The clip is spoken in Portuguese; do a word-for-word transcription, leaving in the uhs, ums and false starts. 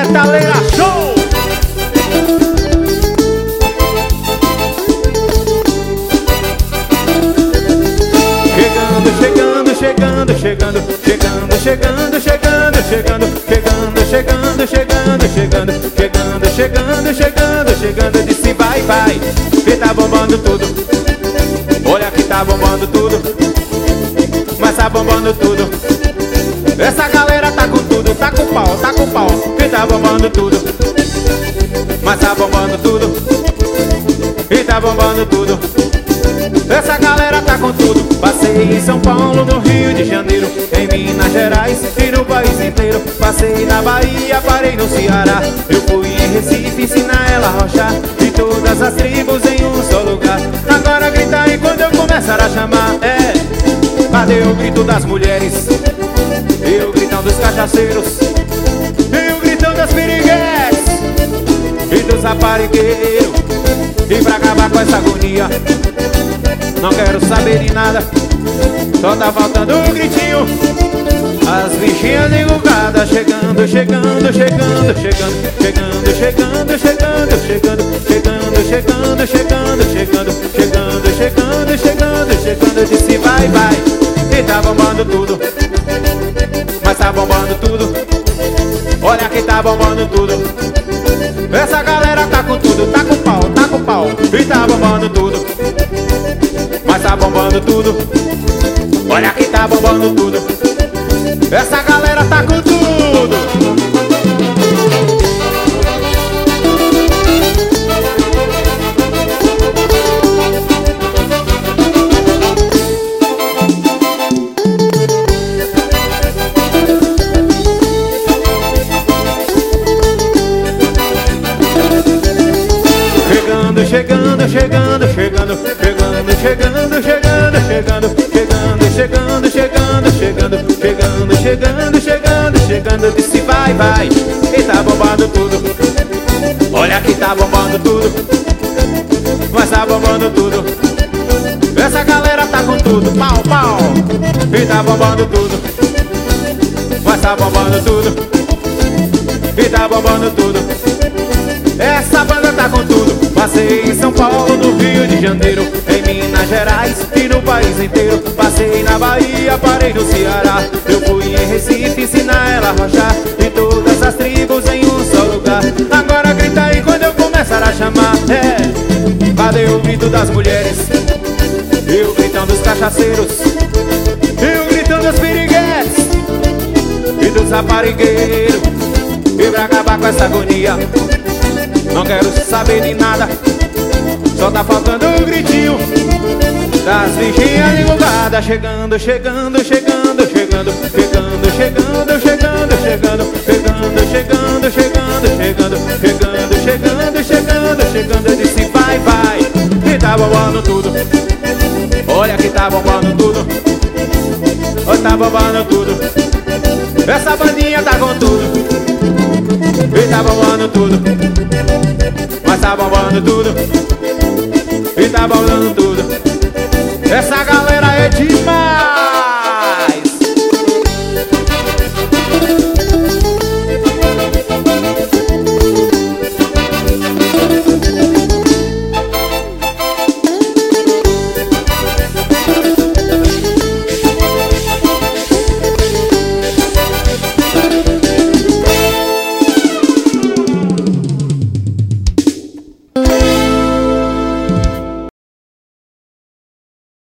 Metaleira Show! Chegando, chegando, chegando, chegando, chegando, chegando, chegando, chegando, chegando, chegando, chegando, chegando, chegando, chegando, chegando, chegando, disse vai, vai, que tá bombando tudo. Olha que tá bombando tudo, mas tá bombando tudo. Essa galera tá com tudo, tá com pau, tá com pau, que tá bombando tudo, mas tá bombando tudo, e tá bombando tudo. Essa galera tá com tudo. Passei em São Paulo, no Rio de Janeiro, em Minas Gerais e no país inteiro. Passei na Bahia, parei no Ceará. Eu fui em Recife, ensinar ela a rochar, e todas as tribos em um só lugar. Agora grita aí quando eu começar a chamar. É, cadê o grito das mulheres? E o gritão dos cachaceiros, e o gritão das piriguetes e dos raparigueiros. E pra acabar com essa agonia, não quero saber de nada, só tá faltando um gritinho. As bichinhas enrugadas chegando, chegando, chegando, chegando, chegando, chegando, chegando, chegando, chegando, chegando, chegando, chegando, chegando, chegando, chegando, chegando. Eu disse vai, vai, e tá bombando tudo, mas tá bombando tudo. Olha que tá bombando tudo. Essa galera tá com tudo, tá com pau, tá com pau, e tá bombando tudo, mas tá bombando tudo. Olha que tá bombando tudo. Essa galera tá com tudo. Chegando, chegando, chegando, chegando, chegando, chegando, chegando, chegando, chegando, chegando, chegando, chegando, chegando, chegando, chegando. Eu disse vai, vai, e tá bombando tudo. Olha que tá bombando tudo, mas tá bombando tudo. Essa galera tá com tudo, pau, pau, e tá bombando tudo, mas tá bombando tudo, e tá bombando tudo. Essa banda tá com tudo. Passei em São Paulo, no Rio de Janeiro, em Minas Gerais e no país inteiro. Passei na Bahia, parei no Ceará. Eu fui em Recife, ensinar ela a rochar, e todas as tribos em um só lugar. Agora grita aí quando eu começar a chamar. É, cadê o grito das mulheres? E o gritão dos cachaceiros, e o gritão dos piriguetes e dos raparigueiros. E pra acabar com essa agonia, não quero saber de nada, só tá faltando um gritinho das bichinhas divulgadas. Chegando, chegando, chegando, chegando, chegando, chegando, chegando, chegando, chegando, chegando, chegando, chegando, chegando, chegando, chegando, chegando. Eu disse vai, vai, que tá bombando tudo. Olha que tá bombando tudo, olha tá bombando tudo. Essa bandinha tá com tudo, e tá bombando tudo, mas tá bombando tudo, e tá bombando tudo. Essa galera é demais.